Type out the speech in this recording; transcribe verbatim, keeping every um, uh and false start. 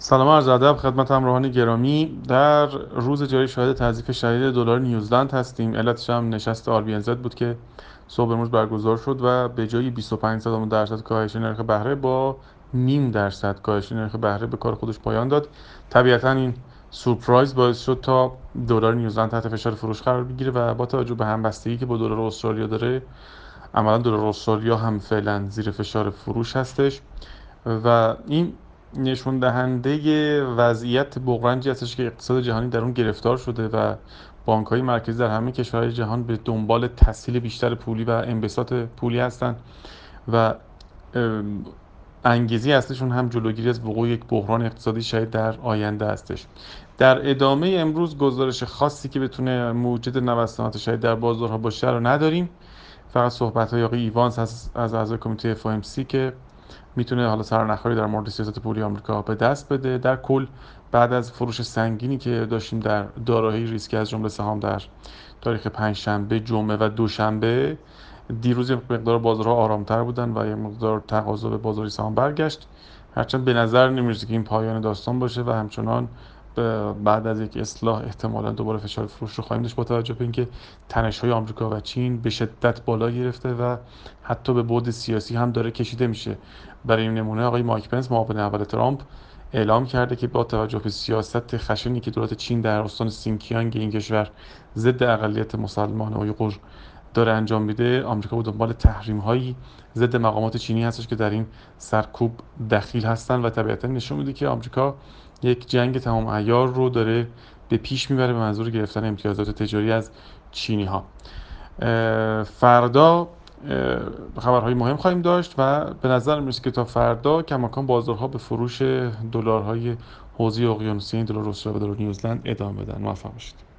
سلام عرض ادب خدمت همراهان گرامی. در روز جاری شاهد تضعیف شدید دلار نیوزلند هستیم. علتش هم نشست آر بی ال زد بود که صبح امروز برگزار شد و به جای بیست و پنج درصد کاهش نرخ بهره با نیم درصد کاهش نرخ بهره به کار خودش پایان داد. طبیعتا این سورپرایز باعث شد تا دلار نیوزلند تحت فشار فروش قرار بگیره و با توجه به همبستگی که با دلار استرالیا داره، عملا دلار استرالیا هم فعلا زیر فشار فروش هستش و این نشون دهنده وضعیت بغرنجی هستش که اقتصاد جهانی در اون گرفتار شده و بانک‌های مرکزی در همه کشورهای جهان به دنبال تسهیل بیشتر پولی و انبساط پولی هستند و انگیزی اصلشون هم جلوگیری از وقوع یک بحران اقتصادی شاید در آینده هستش. در ادامه امروز گزارش خاصی که بتونه موجد نوسانات شاید در بازارها باشه رو نداریم، فقط صحبت‌های آقای ایوانز از از اعضای کمیته اف او ام سی که میتونه حالا سرنخ‌هایی در مورد سیاست پولی آمریکا به دست بده. در کل بعد از فروش سنگینی که داشتیم در دارایی ریسکی از جمله سهام در تاریخ پنجشنبه، جمعه و دوشنبه، دیروز یک مقدار بازارها آرامتر بودن و یک مقدار تقاضا به بازار سهام برگشت، هرچند به نظر نمی‌رسه که این پایان داستان باشه و همچنان بعد از یک اصلاح احتمالاً دوباره فشار فروش رو خواهیم داشت با توجه به اینکه تنش‌های آمریکا و چین به شدت بالا گرفته و حتی به بعد سیاسی هم داره کشیده میشه. برای این نمونه آقای مایک پنس، معاون اول ترامپ، اعلام کرده که با توجه به سیاست خشنی که دولت چین در استان سینکیانگ این کشور ضد اقلیت مسلمان اویغور داره انجام میده، آمریکا به دنبال تحریم‌هایی ضد مقامات چینی هستش که در این سرکوب دخیل هستن و طبیعتا نشون میده که آمریکا یک جنگ تمام عیار رو داره به پیش میبره به منظور گرفتن امتیازات تجاری از چینی ها. فردا خبرهای مهم خواهیم داشت و به نظر میرسه که تا فردا کماکان بازارها به فروش دلارهای حوزه اقیانوسیه، دلار استرالیا و دلار نیوزلند ادامه بدن. موفق باشید.